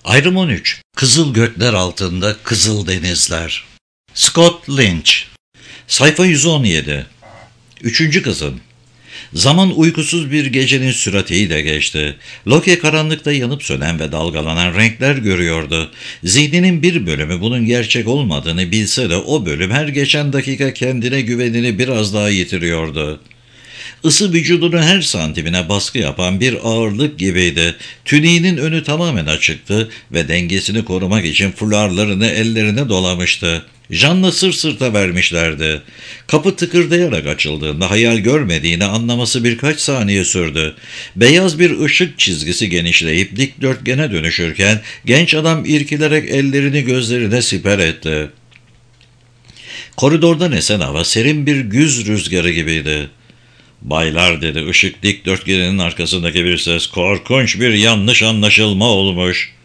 Ayrım 13. Kızıl gökler altında kızıl denizler. Scott Lynch. Sayfa 117. Üçüncü kızım. Zaman uykusuz bir gecenin süratiyle geçti. Loki karanlıkta yanıp sönen ve dalgalanan renkler görüyordu. Zihninin bir bölümü bunun gerçek olmadığını bilse de o bölüm her geçen dakika kendine güvenini biraz daha yitiriyordu. Isı vücudunun her santimine baskı yapan bir ağırlık gibiydi. Tüniğinin önü tamamen açıktı ve dengesini korumak için fularlarını ellerine dolamıştı. Jan'la sırt sırta vermişlerdi. Kapı tıkırdayarak açıldığında hayal görmediğini anlaması birkaç saniye sürdü. Beyaz bir ışık çizgisi genişleyip dikdörtgene dönüşürken genç adam irkilerek ellerini gözlerine siper etti. Koridordan esen hava serin bir güz rüzgarı gibiydi. "Baylar," dedi ışık dikdörtgenin arkasındaki bir ses, "korkunç bir yanlış anlaşılma olmuş."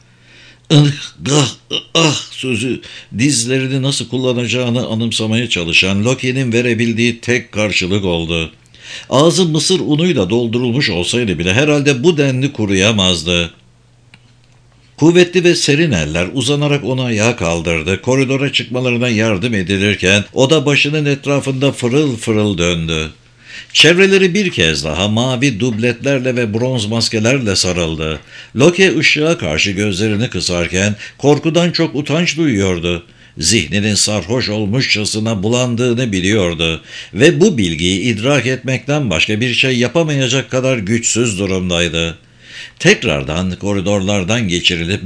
Sözü dizlerini nasıl kullanacağını anımsamaya çalışan Loki'nin verebildiği tek karşılık oldu. Ağzı mısır unuyla doldurulmuş olsaydı bile herhalde bu denli kuruyamazdı. Kuvvetli ve serin eller uzanarak onu ayağa kaldırdı. Koridora çıkmalarına yardım edilirken o da başının etrafında fırıl fırıl döndü. Çevreleri bir kez daha mavi dubletlerle ve bronz maskelerle sarıldı. Loki ışığa karşı gözlerini kısarken korkudan çok utanç duyuyordu. Zihninin sarhoş olmuşçasına bulandığını biliyordu ve bu bilgiyi idrak etmekten başka bir şey yapamayacak kadar güçsüz durumdaydı. Tekrardan koridorlardan geçirilip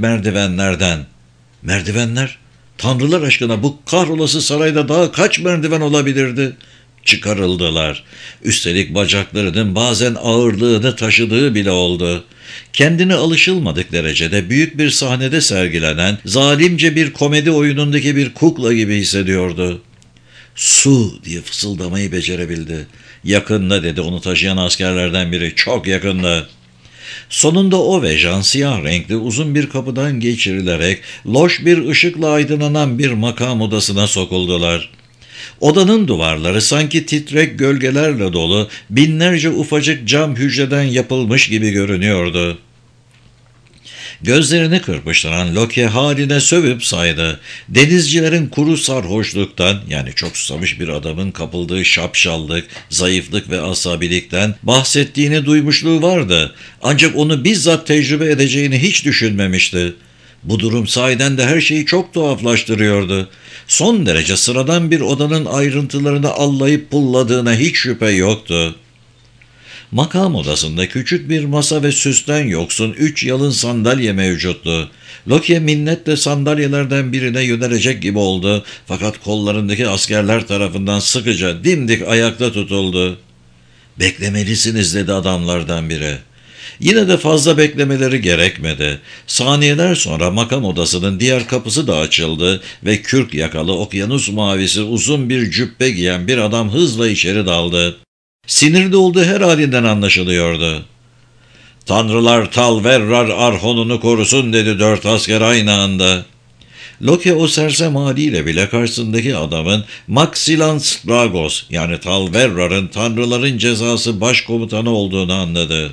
merdivenler, Tanrılar aşkına bu kahrolası sarayda daha kaç merdiven olabilirdi? Çıkarıldılar. Üstelik bacaklarının bazen ağırlığını taşıdığı bile oldu. Kendini alışılmadık derecede büyük bir sahnede sergilenen, zalimce bir komedi oyunundaki bir kukla gibi hissediyordu. "Su!" diye fısıldamayı becerebildi. "Yakında," dedi onu taşıyan askerlerden biri. "Çok yakında." Sonunda o ve Jan siyah renkli uzun bir kapıdan geçirilerek loş bir ışıkla aydınlanan bir makam odasına sokuldular. Odanın duvarları sanki titrek gölgelerle dolu, binlerce ufacık cam hücreden yapılmış gibi görünüyordu. Gözlerini kırpıştıran Loki haline sövüp saydı. Denizcilerin kuru sarhoşluktan, yani çok susamış bir adamın kapıldığı şapşallık, zayıflık ve asabilikten bahsettiğini duymuşluğu vardı. Ancak onu bizzat tecrübe edeceğini hiç düşünmemişti. Bu durum sahiden de her şeyi çok tuhaflaştırıyordu. Son derece sıradan bir odanın ayrıntılarını allayıp pulladığına hiç şüphe yoktu. Makam odasında küçük bir masa ve süsten yoksun 3 yalın sandalye mevcuttu. Loki minnetle sandalyelerden birine yönelecek gibi oldu fakat kollarındaki askerler tarafından sıkıca dimdik ayakta tutuldu. "Beklemelisiniz," dedi adamlardan biri. Yine de fazla beklemeleri gerekmedi. Saniyeler sonra makam odasının diğer kapısı da açıldı ve kürk yakalı okyanus mavisi uzun bir cübbe giyen bir adam hızla içeri daldı. Sinirli olduğu her halinden anlaşılıyordu. "Tanrılar Talverrar Arhon'unu korusun," dedi 4 asker aynı anda. Loki o sersem haliyle bile karşısındaki adamın Maxilan Stragos, yani Talverrar'ın tanrıların cezası başkomutanı olduğunu anladı.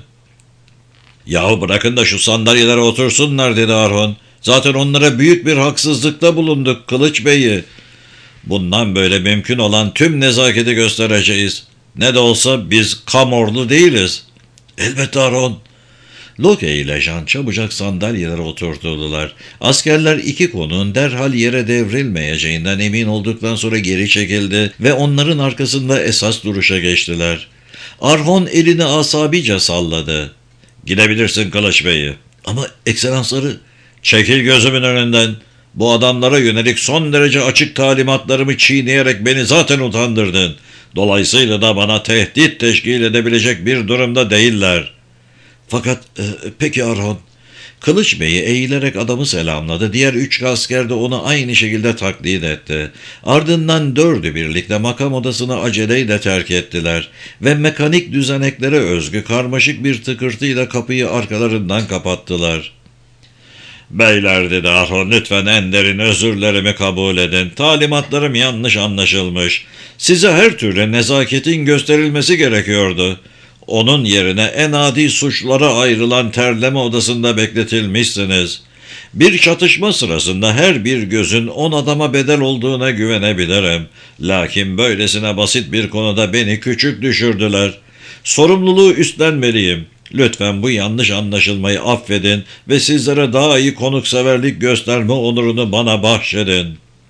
"Yahu bırakın da şu sandalyelere otursunlar," dedi Arhon. "Zaten onlara büyük bir haksızlıkta bulunduk Kılıç Bey'i. Bundan böyle mümkün olan tüm nezaketi göstereceğiz. Ne de olsa biz Kamorlu değiliz." "Elbette Arhon." Loki ile Jan çabucak sandalyelere oturtuldular. Askerler iki konuğun derhal yere devrilmeyeceğinden emin olduktan sonra geri çekildi ve onların arkasında esas duruşa geçtiler. Arhon elini asabice salladı. "Gidebilirsin Kılıç Bey'i." "Ama ekselansları..." "Çekil gözümün önünden. Bu adamlara yönelik son derece açık talimatlarımı çiğneyerek beni zaten utandırdın. Dolayısıyla da bana tehdit teşkil edebilecek bir durumda değiller." "Fakat peki Arhon." Kılıç Bey'i eğilerek adamı selamladı. Diğer 3 asker de onu aynı şekilde taklit etti. Ardından 4'ü birlikte makam odasını aceleyle terk ettiler ve mekanik düzeneklere özgü karmaşık bir tıkırtıyla kapıyı arkalarından kapattılar. "Beyler," dedi Arhon, "lütfen en derin özürlerimi kabul edin. Talimatlarım yanlış anlaşılmış. Size her türlü nezaketin gösterilmesi gerekiyordu. Onun yerine en adi suçlara ayrılan terleme odasında bekletilmişsiniz. Bir çatışma sırasında her bir gözün 10 adama bedel olduğuna güvenebilirim. Lakin böylesine basit bir konuda beni küçük düşürdüler. Sorumluluğu üstlenmeliyim. Lütfen bu yanlış anlaşılmayı affedin ve sizlere daha iyi konukseverlik gösterme onurunu bana bahşedin.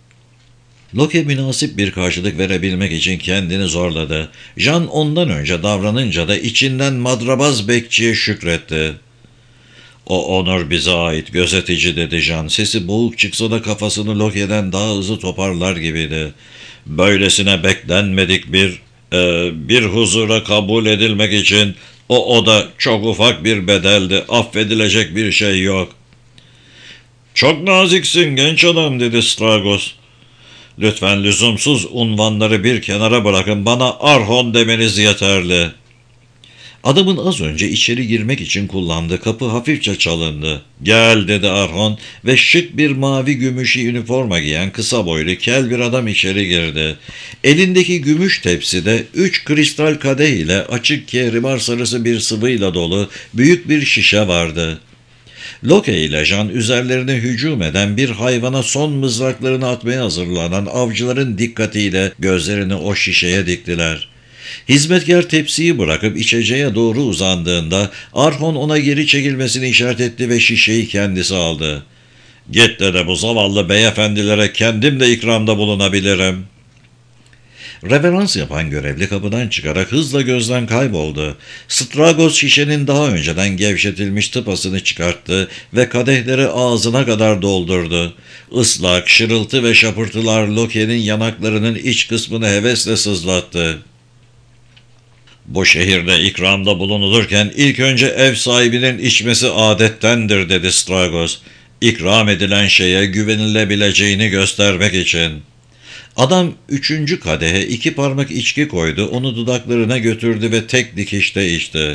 Loki münasip bir karşılık verebilmek için kendini zorladı. Jan ondan önce davranınca da içinden madrabaz bekçiye şükretti. O onur bize ait gözetici dedi Jan. Sesi boğuk çıksa da kafasını Loki'den daha hızlı toparlar gibiydi. Böylesine beklenmedik bir huzura kabul edilmek için o da çok ufak bir bedeldi. Affedilecek bir şey yok. Çok naziksin genç adam dedi Stragos. Lütfen lüzumsuz unvanları bir kenara bırakın. Bana Arhon demeniz yeterli. Adamın az önce içeri girmek için kullandığı kapı hafifçe çalındı. Gel dedi Arhon ve şık bir mavi gümüşü üniforma giyen kısa boylu kel bir adam içeri girdi. Elindeki gümüş tepside 3 kristal kadeh ile açık kehribar sarısı bir sıvıyla dolu büyük bir şişe vardı. Loki ile Jan üzerlerine hücum eden bir hayvana son mızraklarını atmaya hazırlanan avcıların dikkatiyle gözlerini o şişeye diktiler. Hizmetkar tepsiyi bırakıp içeceğe doğru uzandığında Arhon ona geri çekilmesini işaret etti ve şişeyi kendisi aldı. Git de bu zavallı beyefendilere kendim de ikramda bulunabilirim. Reverans yapan görevli kapıdan çıkarak hızla gözden kayboldu. Stragos şişenin daha önceden gevşetilmiş tıpasını çıkarttı ve kadehleri ağzına kadar doldurdu. Islak, şırıltı ve şapırtılar Loki'nin yanaklarının iç kısmını hevesle sızlattı. Bu şehirde ikramda bulunulurken ilk önce ev sahibinin içmesi adettendir dedi Stragos. İkram edilen şeye güvenilebileceğini göstermek için. Adam 3. kadehe 2 parmak içki koydu, onu dudaklarına götürdü ve tek dikişte içti.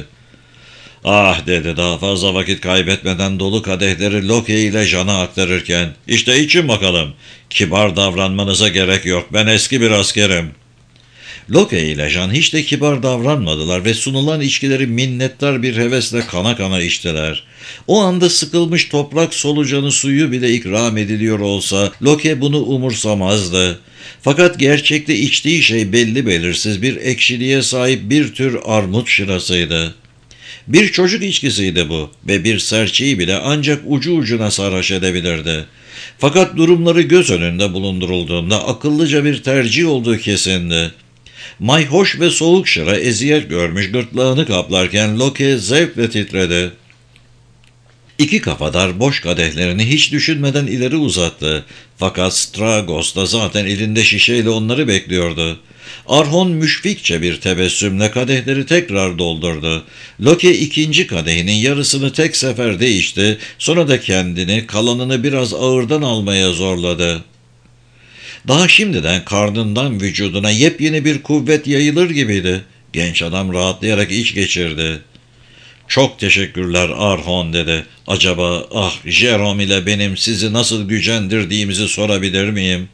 Ah dedi daha fazla vakit kaybetmeden dolu kadehleri Loki ile Jan'a aktarırken. İşte için bakalım. Kibar davranmanıza gerek yok. Ben eski bir askerim. Loki ile Jan hiç de kibar davranmadılar ve sunulan içkileri minnettar bir hevesle kana kana içtiler. O anda sıkılmış toprak solucanı suyu bile ikram ediliyor olsa Loki bunu umursamazdı. Fakat gerçekte içtiği şey belli belirsiz bir ekşiliğe sahip bir tür armut şırasıydı. Bir çocuk içkisiydi bu ve bir serçeyi bile ancak ucu ucuna sarhoş edebilirdi. Fakat durumları göz önünde bulundurulduğunda akıllıca bir tercih olduğu kesindi. Mayhoş ve soğuk şıra eziyet görmüş gırtlağını kaplarken Loki zevkle titredi. 2 kafadar boş kadehlerini hiç düşünmeden ileri uzattı. Fakat Stragos da zaten elinde şişeyle onları bekliyordu. Arhon müşfikçe bir tebessümle kadehleri tekrar doldurdu. Loki 2. kadehinin yarısını tek seferde içti, sonra da kendini kalanını biraz ağırdan almaya zorladı. Daha şimdiden karnından vücuduna yepyeni bir kuvvet yayılır gibiydi. Genç adam rahatlayarak iç geçirdi. Çok teşekkürler Arhon dedi. Acaba Jerome ile benim sizi nasıl gücendirdiğimizi sorabilir miyim?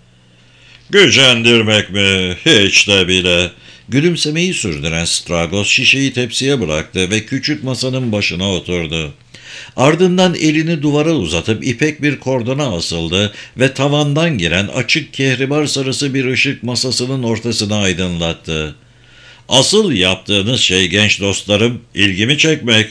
Gücendirmek mi? Hiç de bile. Gülümsemeyi sürdüren Stragos şişeyi tepsiye bıraktı ve küçük masanın başına oturdu. Ardından elini duvara uzatıp ipek bir kordona asıldı ve tavandan giren açık kehribar sarısı bir ışık masasının ortasını aydınlattı. Asıl yaptığınız şey genç dostlarım, ilgimi çekmek.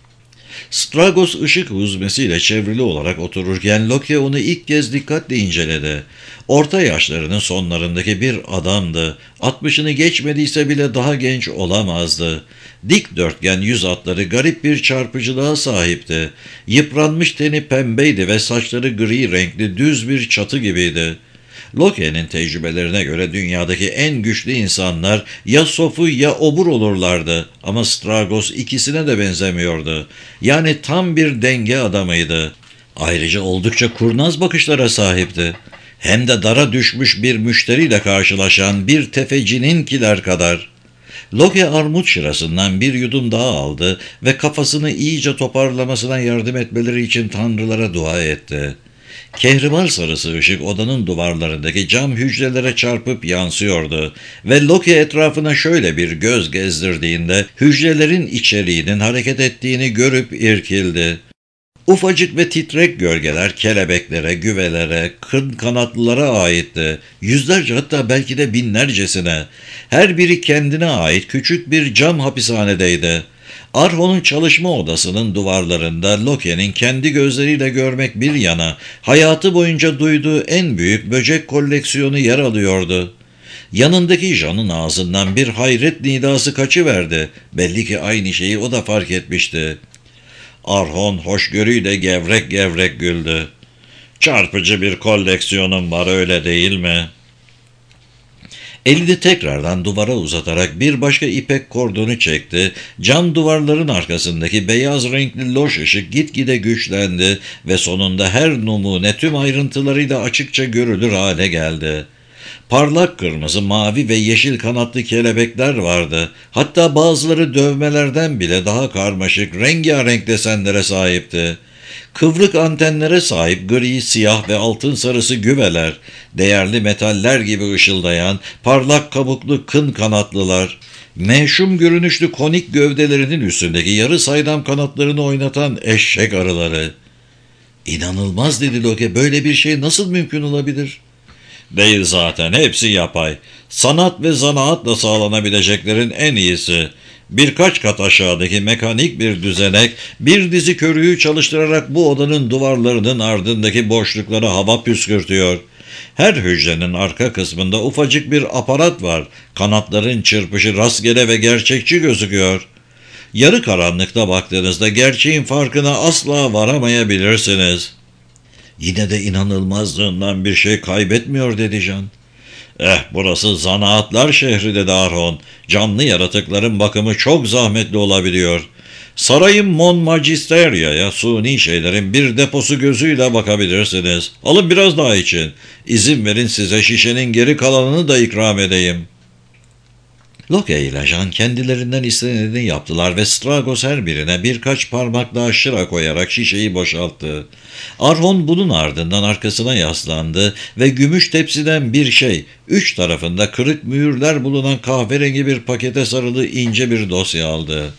Stragos ışık huzmesiyle çevrili olarak otururken Loki onu ilk kez dikkatle inceledi. Orta yaşlarının sonlarındaki bir adamdı. 60'ını geçmediyse bile daha genç olamazdı. Dikdörtgen yüz hatları garip bir çarpıcılığa sahipti. Yıpranmış teni pembeydi ve saçları gri renkli düz bir çatı gibiydi. Loki'nin tecrübelerine göre dünyadaki en güçlü insanlar ya sofu ya obur olurlardı ama Stragos ikisine de benzemiyordu. Yani tam bir denge adamıydı. Ayrıca oldukça kurnaz bakışlara sahipti. Hem de dara düşmüş bir müşteriyle karşılaşan bir tefecininkiler kadar. Loki armut şırasından bir yudum daha aldı ve kafasını iyice toparlamasına yardım etmeleri için tanrılara dua etti. Kehribar sarısı ışık odanın duvarlarındaki cam hücrelere çarpıp yansıyordu ve Loki etrafına şöyle bir göz gezdirdiğinde hücrelerin içeriğinin hareket ettiğini görüp irkildi. Ufacık ve titrek gölgeler kelebeklere, güvelere, kın kanatlılara aitti. Yüzlerce, hatta belki de binlercesine. Her biri kendine ait küçük bir cam hapishanedeydi. Arho'nun çalışma odasının duvarlarında Loki'nin kendi gözleriyle görmek bir yana, hayatı boyunca duyduğu en büyük böcek koleksiyonu yer alıyordu. Yanındaki Jan'ın ağzından bir hayret nidası kaçıverdi. Belli ki aynı şeyi o da fark etmişti. Arhon hoşgörüyle gevrek gevrek güldü. Çarpıcı bir koleksiyonum var, öyle değil mi? Elini tekrardan duvara uzatarak bir başka ipek kordonu çekti. Cam duvarların arkasındaki beyaz renkli loş ışık gitgide güçlendi ve sonunda her numune tüm ayrıntılarıyla açıkça görülür hale geldi. Parlak kırmızı, mavi ve yeşil kanatlı kelebekler vardı. Hatta bazıları dövmelerden bile daha karmaşık, rengarenk desenlere sahipti. Kıvrık antenlere sahip gri, siyah ve altın sarısı güveler, değerli metaller gibi ışıldayan, parlak kabuklu kın kanatlılar, meşhum görünüşlü konik gövdelerinin üstündeki yarı saydam kanatlarını oynatan eşek arıları. "İnanılmaz," dedi Loki, "böyle bir şey nasıl mümkün olabilir?" Değil zaten, hepsi yapay. Sanat ve zanaatla sağlanabileceklerin en iyisi. Birkaç kat aşağıdaki mekanik bir düzenek, bir dizi körüğü çalıştırarak bu odanın duvarlarının ardındaki boşluklara hava püskürtüyor. Her hücrenin arka kısmında ufacık bir aparat var. Kanatların çırpışı rastgele ve gerçekçi gözüküyor. Yarı karanlıkta baktığınızda gerçeğin farkına asla varamayabilirsiniz. "Yine de inanılmazlığından bir şey kaybetmiyor," dedi Jan. Burası zanaatlar şehri," dedi Arhon. "Canlı yaratıkların bakımı çok zahmetli olabiliyor. Sarayın Mon Magisteria'ya suni şeylerin bir deposu gözüyle bakabilirsiniz. Alın biraz daha için. İzin verin size şişenin geri kalanını da ikram edeyim." Loki ile Jan kendilerinden istenileni yaptılar ve Stragos her birine birkaç parmak daha şıra koyarak şişeyi boşalttı. Arhon bunun ardından arkasına yaslandı ve gümüş tepsiden bir şey, üç tarafında kırık mühürler bulunan kahverengi bir pakete sarılı ince bir dosya aldı.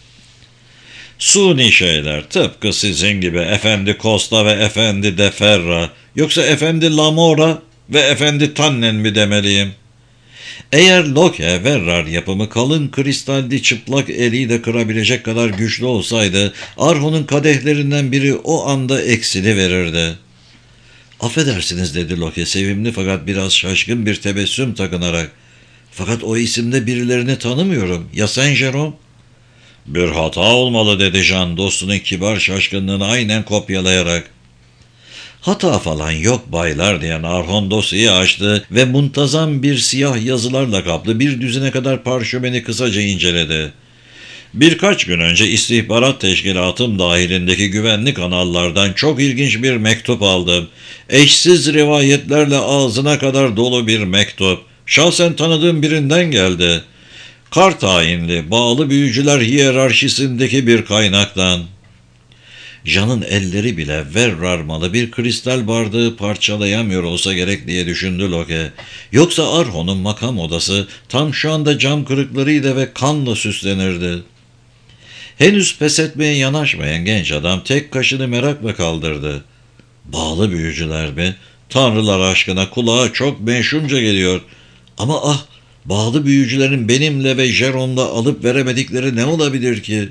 "Suni şeyler, tıpkı sizin gibi Efendi Costa ve Efendi de Ferra, yoksa Efendi Lamora ve Efendi Tannen mi demeliyim?" Eğer Loki, Verrar yapımı kalın kristalli çıplak eliyle kırabilecek kadar güçlü olsaydı, Arhon'un kadehlerinden biri o anda eksili verirdi. "Affedersiniz," dedi Loki sevimli fakat biraz şaşkın bir tebessüm takınarak. "Fakat o isimde birilerini tanımıyorum. Ya sen Jerome?" "Bir hata olmalı," dedi Jan dostunun kibar şaşkınlığını aynen kopyalayarak. "Hata falan yok baylar," diyen Arhon dosyayı açtı ve muntazam bir siyah yazılarla kaplı bir düzine kadar parşömeni kısaca inceledi. "Birkaç gün önce istihbarat teşkilatım dahilindeki güvenlik kanallardan çok ilginç bir mektup aldım. Eşsiz rivayetlerle ağzına kadar dolu bir mektup. Şahsen tanıdığım birinden geldi. Kar tayinli, bağlı büyücüler hiyerarşisindeki bir kaynaktan." Jan'ın elleri bile Verrarmalı bir kristal bardağı parçalayamıyor olsa gerek diye düşündü Loki. Yoksa Arhon'un makam odası tam şu anda cam kırıklarıyla ve kanla süslenirdi. Henüz pes etmeye yanaşmayan genç adam tek kaşını merakla kaldırdı. "Bağlı büyücüler mi? Tanrılar aşkına, kulağa çok meşhumca geliyor. Ama bağlı büyücülerin benimle ve Jerome'la alıp veremedikleri ne olabilir ki?"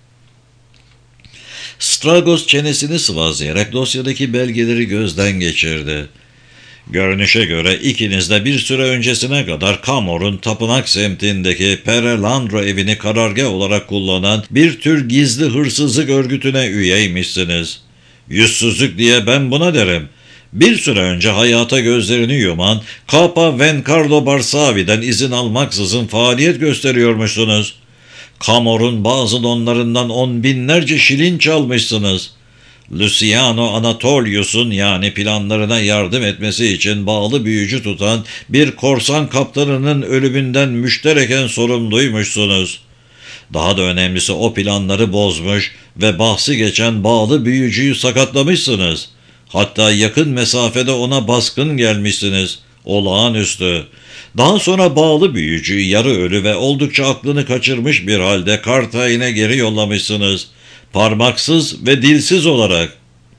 Stragos çenesini sıvazlayarak dosyadaki belgeleri gözden geçirdi. "Görünüşe göre ikiniz de bir süre öncesine kadar Kamor'un tapınak semtindeki Perelandro evini karargah olarak kullanan bir tür gizli hırsızlık örgütüne üyeymişsiniz. Yüzsüzlük diye ben buna derim. Bir süre önce hayata gözlerini yuman Kapa Vencarlo Barsavi'den izin almaksızın faaliyet gösteriyormuşsunuz. Kamor'un bazı donlarından on binlerce şilin çalmışsınız. Luciano Anatolius'un yani planlarına yardım etmesi için bağlı büyücü tutan bir korsan kaptanının ölümünden müştereken sorumluymuşsunuz. Daha da önemlisi o planları bozmuş ve bahsi geçen bağlı büyücüyü sakatlamışsınız. Hatta yakın mesafede ona baskın gelmişsiniz. Olağanüstü. Daha sonra bağlı büyücüyü yarı ölü ve oldukça aklını kaçırmış bir halde Kartayin'e geri yollamışsınız. Parmaksız ve dilsiz olarak.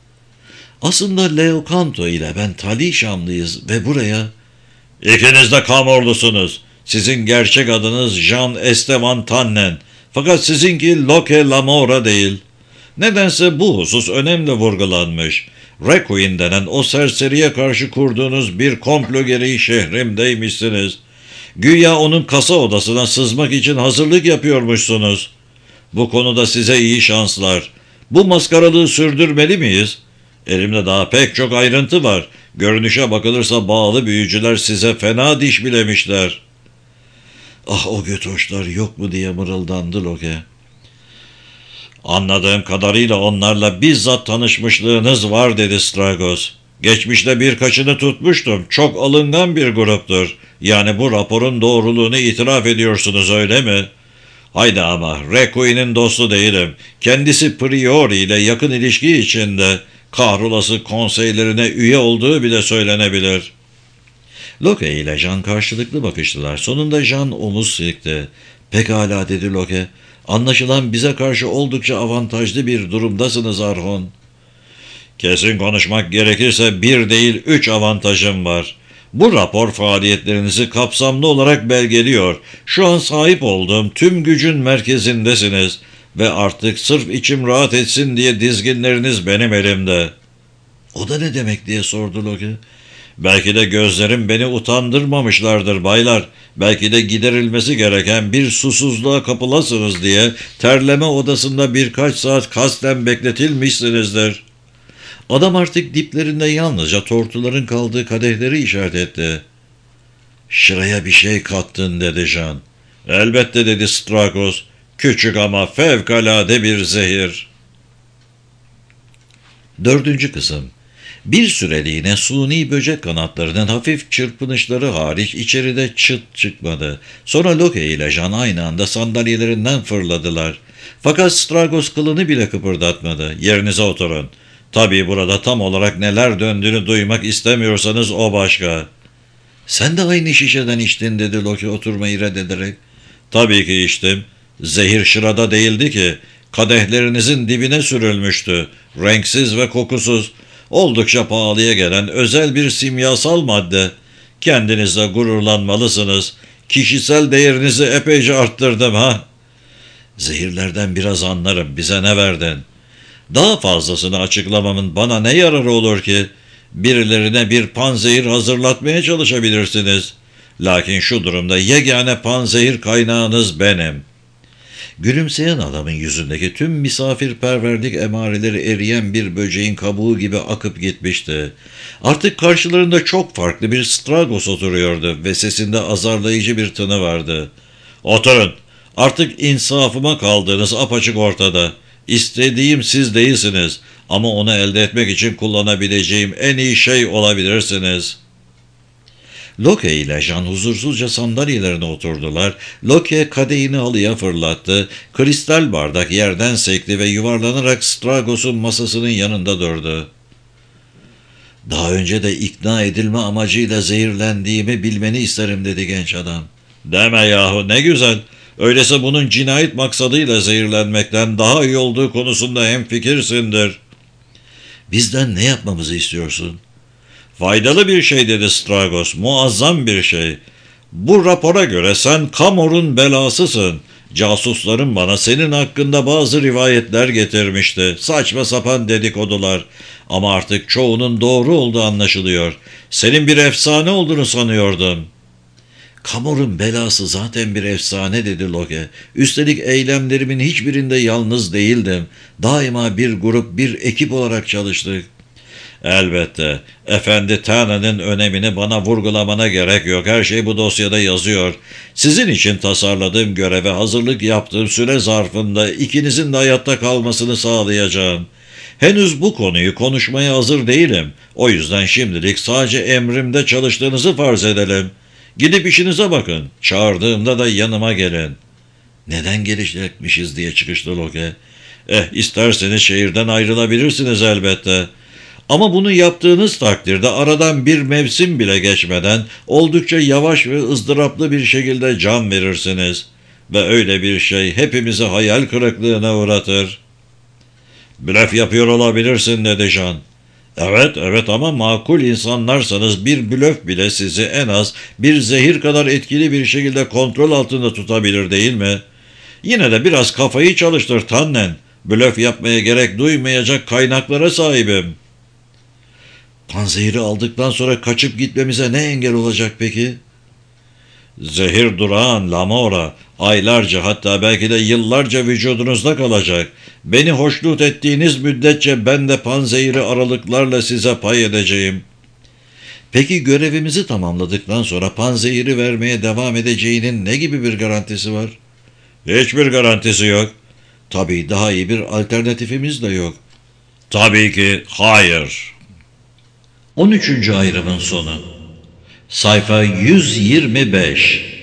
Aslında Leocanto ile ben Talişamlıyız ve buraya... İkiniz de Kamorlusunuz. Sizin gerçek adınız Jean Esteban Tannen. Fakat sizinki Locke Lamora değil. Nedense bu husus önemli vurgulanmış. Requiem denen o serseriye karşı kurduğunuz bir komplo gereği şehrimdeymişsiniz. Güya onun kasa odasına sızmak için hazırlık yapıyormuşsunuz. Bu konuda size iyi şanslar. Bu maskaralığı sürdürmeli miyiz? Elimde daha pek çok ayrıntı var. Görünüşe bakılırsa bağlı büyücüler size fena diş bilemişler. Ah, o götoşlar yok mu diye mırıldandı Loke. Anladığım kadarıyla onlarla bizzat tanışmışlığınız var dedi Stragos. Geçmişte birkaçını tutmuştum. Çok alıngan bir gruptur. Yani bu raporun doğruluğunu itiraf ediyorsunuz, öyle mi? Haydi ama Requiem'in dostu değilim. Kendisi Priori ile yakın ilişki içinde. Kahrolası konseylerine üye olduğu bile söylenebilir. Loke ile Jean karşılıklı bakıştılar. Sonunda Jean omuz silkti. Pekala dedi Loke. Anlaşılan bize karşı oldukça avantajlı bir durumdasınız Arhon. Kesin konuşmak gerekirse 1 değil 3 avantajım var. Bu rapor faaliyetlerinizi kapsamlı olarak belgeliyor. Şu an sahip olduğum tüm gücün merkezindesiniz. Ve artık sırf içim rahat etsin diye dizginleriniz benim elimde. O da ne demek diye sordu Loki. Belki de gözlerim beni utandırmamışlardır baylar. Belki de giderilmesi gereken bir susuzluğa kapılasınız diye terleme odasında birkaç saat kasten bekletilmişsinizdir. Adam artık diplerinde yalnızca tortuların kaldığı kadehleri işaret etti. Şıraya bir şey kattın dedi Jean. Elbette dedi Stragos. Küçük ama fevkalade bir zehir. 4. kısım. Bir süreliğine suni böcek kanatlarının hafif çırpınışları hariç içeride çıt çıkmadı. Sonra Loke ile Jean aynı anda sandalyelerinden fırladılar. Fakat Stragos kılını bile kıpırdatmadı. Yerinize oturun. Tabii burada tam olarak neler döndüğünü duymak istemiyorsanız o başka. Sen de aynı şişeden içtin dedi Loke oturmayı reddederek. Tabii ki içtim. Zehir şırada değildi ki. Kadehlerinizin dibine sürülmüştü. Renksiz ve kokusuz. Oldukça pahalıya gelen özel bir simyasal madde. Kendinizle gururlanmalısınız. Kişisel değerinizi epeyce arttırdım ha. Zehirlerden biraz anlarım. Bize ne verdin? Daha fazlasını açıklamamın bana ne yararı olur ki? Birilerine bir panzehir hazırlatmaya çalışabilirsiniz. Lakin şu durumda yegane panzehir kaynağınız benim. Gülümseyen adamın yüzündeki tüm misafirperverlik emareleri eriyen bir böceğin kabuğu gibi akıp gitmişti. Artık karşılarında çok farklı bir Stragos oturuyordu ve sesinde azarlayıcı bir tını vardı. Oturun, artık insafıma kaldığınız apaçık ortada. İstediğim siz değilsiniz ama onu elde etmek için kullanabileceğim en iyi şey olabilirsiniz.'' Loke ile Jean huzursuzca sandalyelerine oturdular. Loke kadehini halıya fırlattı. Kristal bardak yerden sekti ve yuvarlanarak Stragos'un masasının yanında durdu. Daha önce de ikna edilme amacıyla zehirlendiğimi bilmeni isterim dedi genç adam. Deme yahu, ne güzel. Öyleyse bunun cinayet maksadıyla zehirlenmekten daha iyi olduğu konusunda hemfikirsindir. Bizden ne yapmamızı istiyorsun? Faydalı bir şey dedi Stragos, muazzam bir şey. Bu rapora göre sen Kamor'un belasısın. Casusların bana senin hakkında bazı rivayetler getirmişti. Saçma sapan dedikodular. Ama artık çoğunun doğru olduğu anlaşılıyor. Senin bir efsane olduğunu sanıyordum. Kamor'un belası zaten bir efsane dedi Loke. Üstelik eylemlerimin hiçbirinde yalnız değildim. Daima bir grup, bir ekip olarak çalıştık. Elbette. Efendi Tannen'in önemini bana vurgulamana gerek yok. Her şey bu dosyada yazıyor. Sizin için tasarladığım göreve hazırlık yaptığım süre zarfında ikinizin de hayatta kalmasını sağlayacağım. Henüz bu konuyu konuşmaya hazır değilim. O yüzden şimdilik sadece emrimde çalıştığınızı farz edelim. Gidip işinize bakın. Çağırdığımda da yanıma gelin. Neden gelecekmişiz diye çıkıştı Loke. İsterseniz şehirden ayrılabilirsiniz elbette. Ama bunu yaptığınız takdirde aradan bir mevsim bile geçmeden oldukça yavaş ve ızdıraplı bir şekilde can verirsiniz. Ve öyle bir şey hepimizi hayal kırıklığına uğratır. Blöf yapıyor olabilirsin dedi Jean. Evet, evet ama makul insanlarsanız bir blöf bile sizi en az bir zehir kadar etkili bir şekilde kontrol altında tutabilir değil mi? Yine de biraz kafayı çalıştır Tannen. Blöf yapmaya gerek duymayacak kaynaklara sahibim. Panzehiri aldıktan sonra kaçıp gitmemize ne engel olacak peki? Zehir durağan Lamora aylarca hatta belki de yıllarca vücudunuzda kalacak. Beni hoşnut ettiğiniz müddetçe ben de panzehiri aralıklarla size pay edeceğim. Peki görevimizi tamamladıktan sonra panzehiri vermeye devam edeceğinin ne gibi bir garantisi var? Hiçbir garantisi yok. Tabii daha iyi bir alternatifimiz de yok. Tabii ki hayır. 13. ayrımın sonu. Sayfa 125.